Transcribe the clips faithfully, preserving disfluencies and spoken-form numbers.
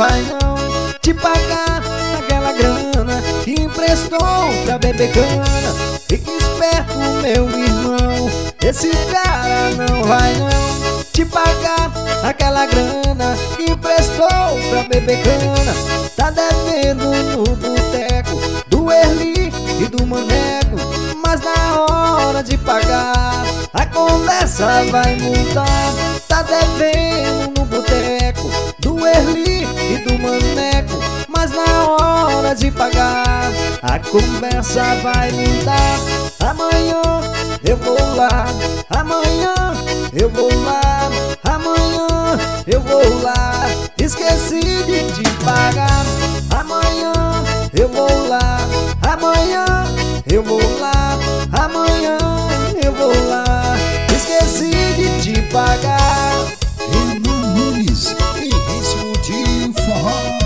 vai não te pagar aquela grana que emprestou pra beber cana. Fique esperto, meu irmão, esse cara não vai não te pagar aquela grana que emprestou pra beber cana. Tá devendo no boteco do Erli e do Maneco, mas na hora de pagar a conversa vai mudar. Tá devendo no boteco do Erli e do Maneco, mas na hora de pagar a conversa vai mudar. Amanhã eu vou lá, amanhã eu vou lá, amanhã eu vou lá, esqueci de te pagar. Amanhã eu vou lá, amanhã eu vou lá, amanhã eu vou lá, esqueci de te pagar. Hernan Nunes, em ritmo de forró.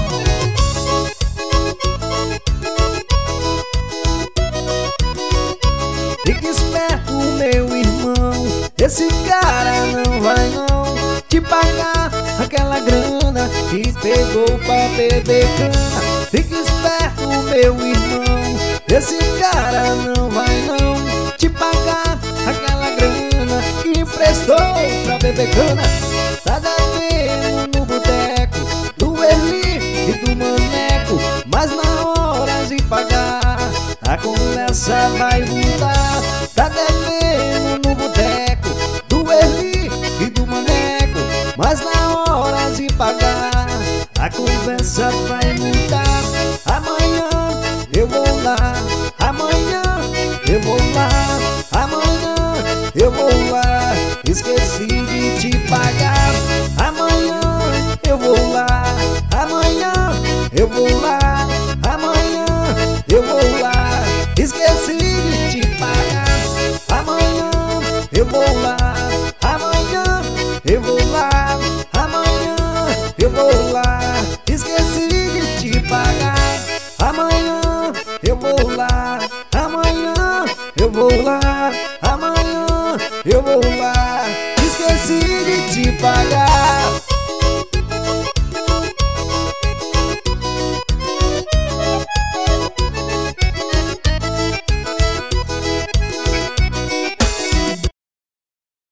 Fique esperto, meu irmão, esse cara não vai não te pagar aquela grana que pegou pra beber cana. Fique esperto, meu irmão, esse cara não vai não te pagar aquela grana que emprestou pra beber cana. Tá devendo no boteco do Erli e do Maneco, mas na hora de pagar a conversa vai mudar. Tá devendo no boteco do Erli e do Maneco, mas na hora de pagar a conversa vai mudar. Amanhã eu vou lá, amanhã eu vou lá, amanhã eu vou lá, esqueci de te pagar. Amanhã eu vou lá, amanhã eu vou lá, amanhã eu vou lá, esqueci de te pagar. Amanhã eu vou lá, amanhã eu vou lá, amanhã eu vou lá, esqueci de te pagar. Amanhã eu vou lá, amanhã eu vou lá, amanhã eu vou lá, esqueci de te pagar.